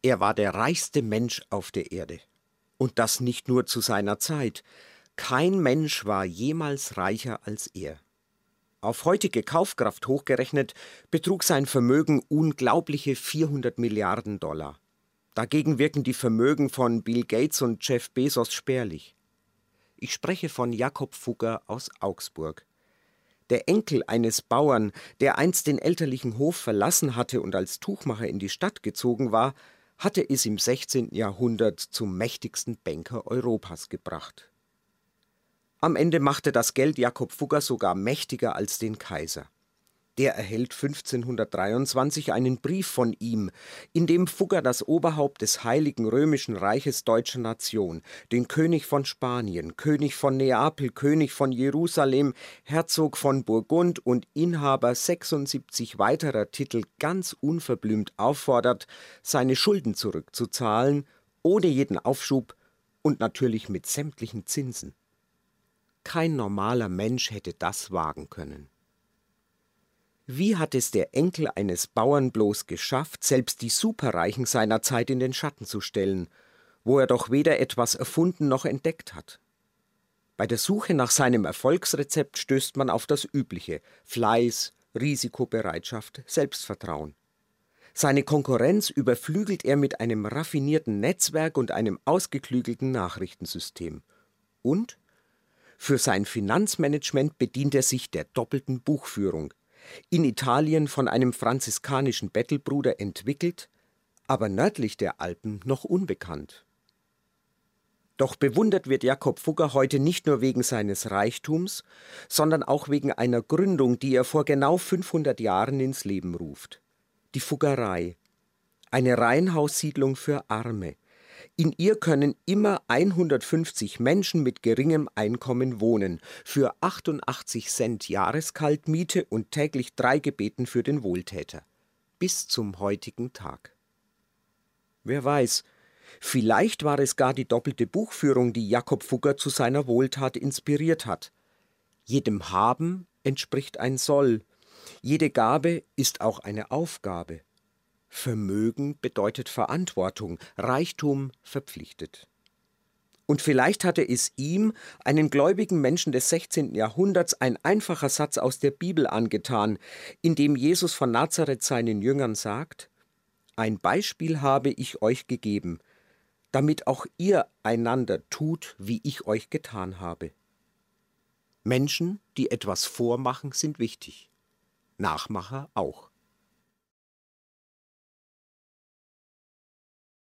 Er war der reichste Mensch auf der Erde. Und das nicht nur zu seiner Zeit. Kein Mensch war jemals reicher als er. Auf heutige Kaufkraft hochgerechnet betrug sein Vermögen unglaubliche 400 Milliarden Dollar. Dagegen wirken die Vermögen von Bill Gates und Jeff Bezos spärlich. Ich spreche von Jakob Fugger aus Augsburg. Der Enkel eines Bauern, der einst den elterlichen Hof verlassen hatte und als Tuchmacher in die Stadt gezogen war, hatte es im 16. Jahrhundert zum mächtigsten Banker Europas gebracht. Am Ende machte das Geld Jakob Fugger sogar mächtiger als den Kaiser. Der erhält 1523 einen Brief von ihm, in dem Fugger das Oberhaupt des Heiligen Römischen Reiches deutscher Nation, den König von Spanien, König von Neapel, König von Jerusalem, Herzog von Burgund und Inhaber 76 weiterer Titel ganz unverblümt auffordert, seine Schulden zurückzuzahlen, ohne jeden Aufschub und natürlich mit sämtlichen Zinsen. Kein normaler Mensch hätte das wagen können. Wie hat es der Enkel eines Bauern bloß geschafft, selbst die Superreichen seiner Zeit in den Schatten zu stellen, wo er doch weder etwas erfunden noch entdeckt hat? Bei der Suche nach seinem Erfolgsrezept stößt man auf das Übliche: Fleiß, Risikobereitschaft, Selbstvertrauen. Seine Konkurrenz überflügelt er mit einem raffinierten Netzwerk und einem ausgeklügelten Nachrichtensystem. Und für sein Finanzmanagement bedient er sich der doppelten Buchführung, in Italien von einem franziskanischen Bettelbruder entwickelt, aber nördlich der Alpen noch unbekannt. Doch bewundert wird Jakob Fugger heute nicht nur wegen seines Reichtums, sondern auch wegen einer Gründung, die er vor genau 500 Jahren ins Leben ruft: die Fuggerei, eine Reihenhaussiedlung für Arme. In ihr können immer 150 Menschen mit geringem Einkommen wohnen, für 88 Cent Jahreskaltmiete und täglich 3 Gebeten für den Wohltäter. Bis zum heutigen Tag. Wer weiß, vielleicht war es gar die doppelte Buchführung, die Jakob Fugger zu seiner Wohltat inspiriert hat. Jedem Haben entspricht ein Soll. Jede Gabe ist auch eine Aufgabe. Vermögen bedeutet Verantwortung, Reichtum verpflichtet. Und vielleicht hatte es ihm, einen gläubigen Menschen des 16. Jahrhunderts, ein einfacher Satz aus der Bibel angetan, in dem Jesus von Nazareth seinen Jüngern sagt: Ein Beispiel habe ich euch gegeben, damit auch ihr einander tut, wie ich euch getan habe. Menschen, die etwas vormachen, sind wichtig. Nachmacher auch.